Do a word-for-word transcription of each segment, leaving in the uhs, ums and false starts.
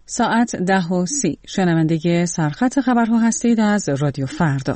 ساعت ده و سی. شنونده سرخط خبرها هستید از رادیو فردا.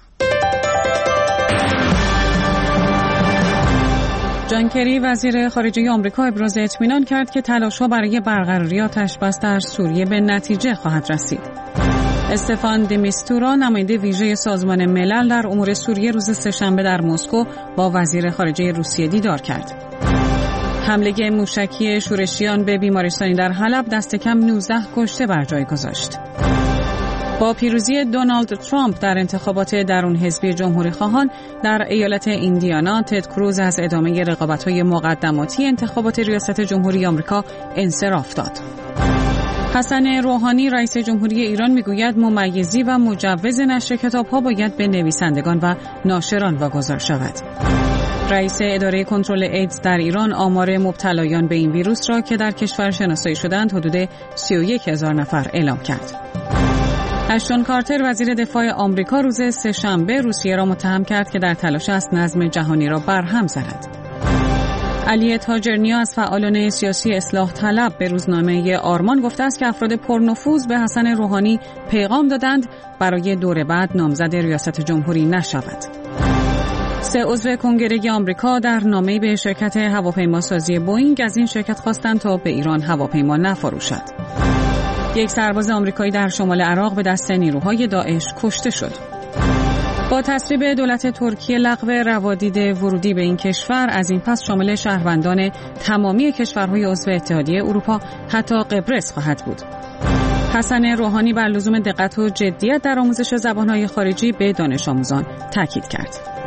جان کری وزیر خارجه آمریکا ابراز اطمینان کرد که تلاش‌ها برای برقراری آتش‌بس در سوریه به نتیجه خواهد رسید. استفان د میستورا نماینده ویژه سازمان ملل در امور سوریه روز سه‌شنبه در مسکو با وزیر خارجه روسیه دیدار کرد. حمله موشکی شورشیان به بیمارستانی در حلب دست کم نوزده کشته بر جای گذاشت. با پیروزی دونالد ترامپ در انتخابات درون حزبی جمهوری خواهان در ایالت ایندیانا، تد کروز از ادامه رقابت‌های مقدماتی انتخابات ریاست جمهوری آمریکا انصراف داد. حسن روحانی رئیس جمهوری ایران میگوید ممیزی و مجوز نشر کتاب‌ها باید به نویسندگان و ناشران واگذار شود. رئیس اداره کنترل ایدز در ایران آمار مبتلایان به این ویروس را که در کشور شناسایی شدند حدود سی و یک هزار نفر اعلام کرد. اشتون کارتر وزیر دفاع آمریکا روز سه‌شنبه روسیه را متهم کرد که در تلاش است نظم جهانی را برهم زند. علی تاجرنیا از فعالان سیاسی اصلاح طلب به روزنامه آرمان گفته است که افراد پرنفوذ به حسن روحانی پیغام دادند برای دور بعد نامزد ریاست جمهوری نشود. سه عضو کنگره آمریکا در نامه‌ای به شرکت هواپیماسازی بوئینگ از این شرکت خواستند تا به ایران هواپیما نفروشد. یک سرباز آمریکایی در شمال عراق به دست نیروهای داعش کشته شد. با تصویب دولت ترکیه لغو روادید ورودی به این کشور از این پس شامل شهروندان تمامی کشورهای عضو اتحادیه اروپا حتی قبرس خواهد بود. حسن روحانی بر لزوم دقت و جدیت در آموزش زبان‌های خارجی به دانش آموزان تاکید کرد.